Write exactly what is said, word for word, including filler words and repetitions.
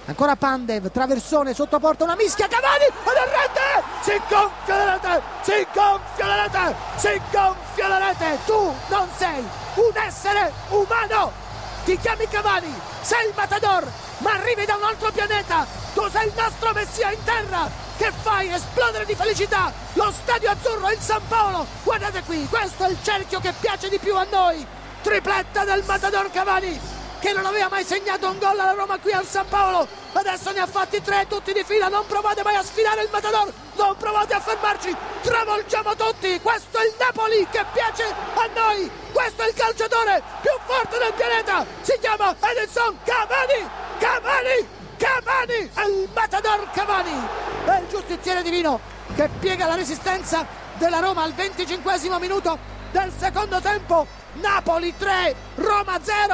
Ancora Pandev, traversone, sotto porta, una mischia, Cavani, ed è rete! Si gonfia la rete, si gonfia la rete, si gonfia la rete! Tu non sei un essere umano! Ti chiami Cavani, sei il Matador, ma arrivi da un altro pianeta! Tu sei il nostro messia in terra, che fai esplodere di felicità lo stadio azzurro, il San Paolo! Guardate qui, questo è il cerchio che piace di più a noi! Tripletta del Matador Cavani, che non aveva mai segnato un gol alla Roma qui al San Paolo, adesso ne ha fatti tre tutti di fila. Non provate mai a sfidare il Matador, non provate a fermarci, travolgiamo tutti. Questo è il Napoli che piace a noi, questo è il calciatore più forte del pianeta, si chiama Edinson Cavani, Cavani, Cavani, è il Matador Cavani, è il giustiziere divino che piega la resistenza della Roma al venticinquesimo minuto del secondo tempo. Napoli tre, Roma zero.